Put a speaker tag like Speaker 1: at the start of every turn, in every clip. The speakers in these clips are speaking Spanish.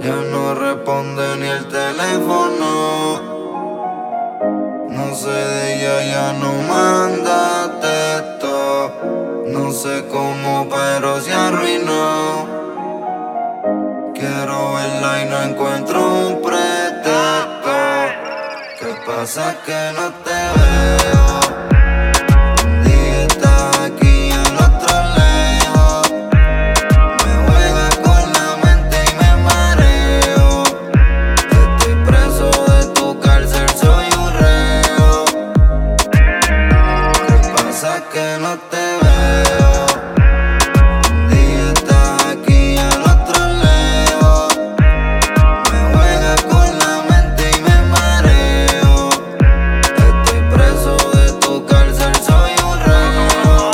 Speaker 1: Ya no responde ni el teléfono. No sé de ella, ya no manda texto. No sé cómo, pero se arruinó. Quiero verla y no encuentro un pretexto. ¿Qué pasa que no te veo? Un día estás aquí y al otro lejos. Me juegas con la mente y me mareo. Estoy preso de tu cárcel, soy un reo. ¿Qué pasa que no te veo? Un día estás aquí y al otro lejos. Me juegas con la mente y me mareo. Estoy preso de tu cárcel, soy un reo.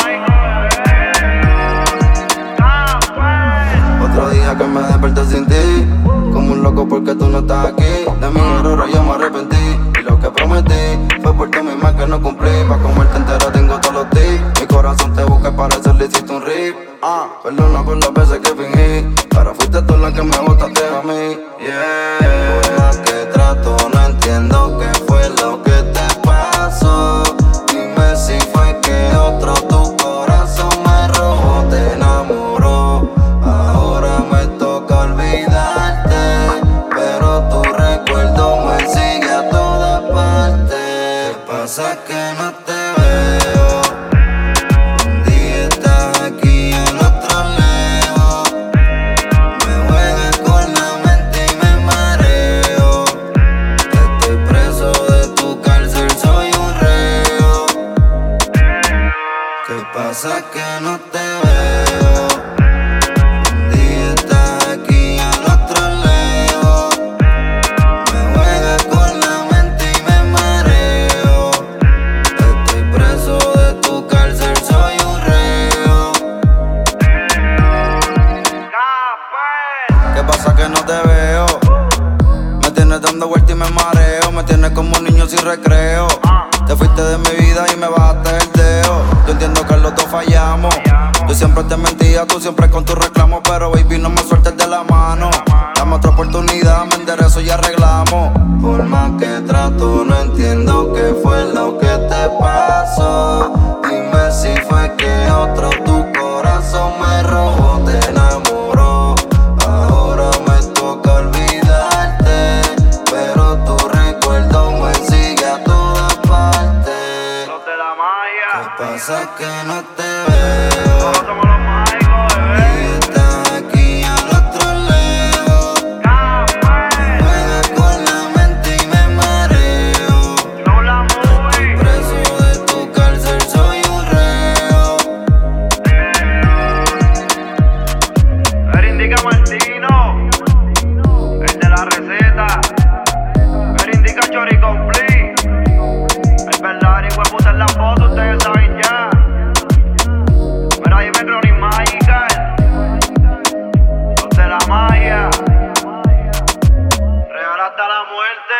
Speaker 1: Otro día que me desperté sin ti, como un loco porque tú no estás aquí. De mis errores yo me arrepentí, y lo que prometí fue por ti misma que no cumplí. Pa' comerte entera tengo todos los tips. Mi corazón te busca y para eso le hiciste un rip. Perdona por las veces que fingí, pero fuiste tú la que me botaste a mí. Yeah. Por más que trato no entiendo qué fue lo que te pasó. Dime si fue que otro tu corazón me robó, te enamoró. Ahora me toca olvidarte, pero tu recuerdo me sigue a todas partes. ¿Qué pasa que no te veo? Un día estás aquí y al otro lejos. Me juegas con la mente y me mareo. Estoy preso de tu cárcel, soy un reo. ¿Qué pasa que no te veo? Un día estás aquí y al otro lejos. Me juegas con la mente y me mareo. Estoy preso de tu cárcel, soy un reo. ¿Qué pasa que no te veo? Me tienes dando vueltas y me mareo. Me tienes como un niño sin recreo. Te fuiste de mi vida y me bajaste el dedo. Yo entiendo que los dos fallamos. Yo siempre te mentía, tú siempre con tus reclamos. Pero baby, no me sueltes de la mano. Dame otra oportunidad, me enderezo y arreglamos. Por más que trato, no entiendo qué fue lo que te pasó. Dime si fue que otro tu corazón me robó, te enamoró. Ahora me toca olvidarte, pero tu recuerdo me sigue a todas partes.
Speaker 2: Los de la Maya.
Speaker 1: ¿Qué pasa que no te veo?
Speaker 2: Todos somos los mágicos, bebé.
Speaker 1: Y estás aquí y al otro lejos. Me juegas con la mente y me mareo.
Speaker 2: Show la movie.
Speaker 1: Preso de tu cárcel, soy un reo.
Speaker 2: El indica Martino, el de la receta. El indica Chori Complete. El verdadero hijo de puta en la foto, ustedes saben ya. Mira, dime Chronic Magical. Los de la Maya. Real hasta la muerte.